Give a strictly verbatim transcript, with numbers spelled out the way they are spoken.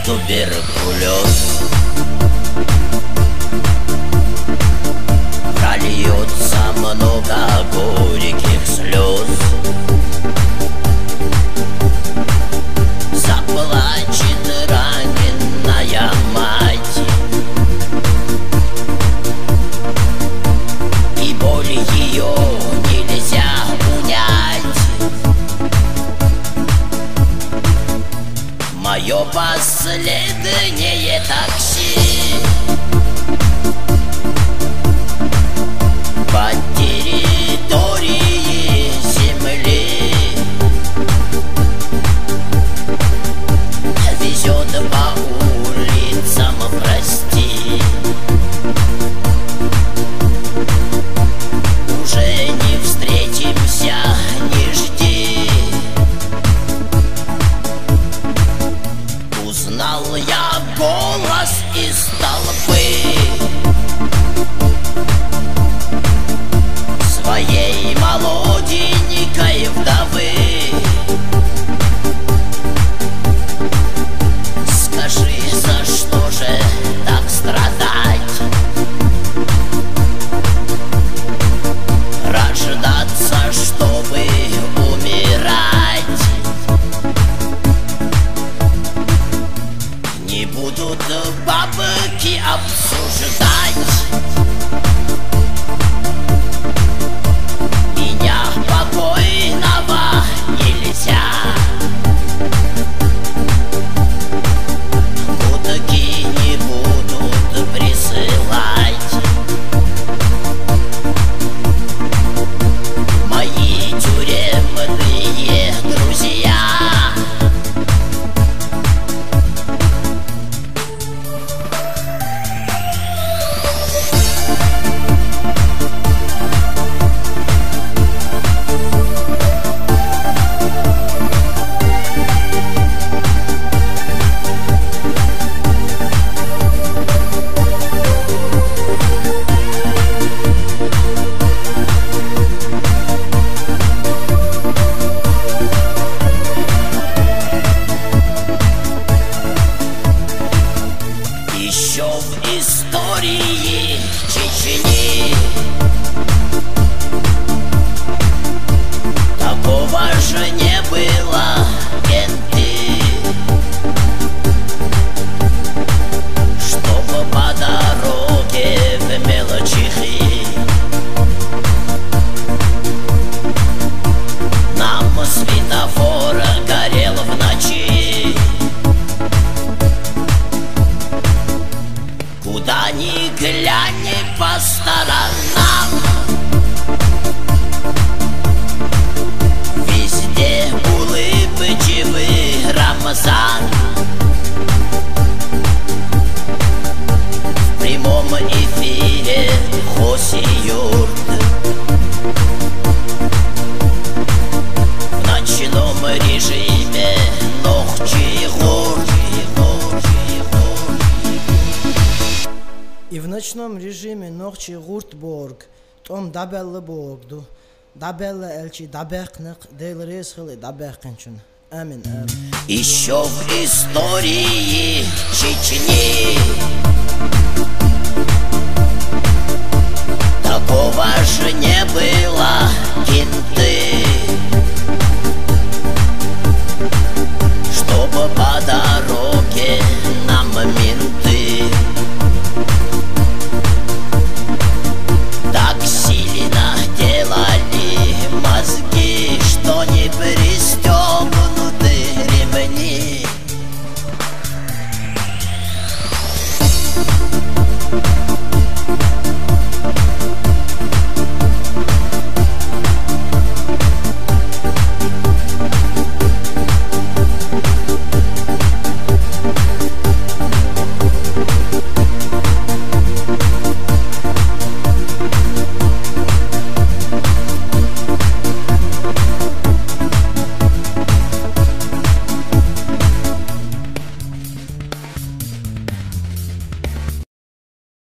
туберкулез. Прольется много горьких слез. Заплачет раненая мать, и боль ее нельзя унять. Мое последнее такси по территории земли везет по улицам, прости. Уже не встретимся, не жди. Узнал я голос из толпы своей молоденькой вдовы. Скажи, за что же так страдать? Рождаться, чтобы умирать. Не будут бабки обсуждать меня покойного нельзя. Кутки не будут присылать мои тюремные друзья. Еще в истории Чечни такого же не было, кенты, чтобы по дороге в мелочихи нам светофор горел в ночи. Куда ни глянь по сторонам, везде улыбчивый Рамзан. В прямом эфире Хосиюрт, в ночном режиме Нохчи-Гурт. И в ночном режиме Нохчи-Гуртборг том дабеллы богду, дабеллы элчи дабекнық, дейлрез хылы дабекнчун. Амин, амин. Еще в истории Чечни такого же не было, кенты,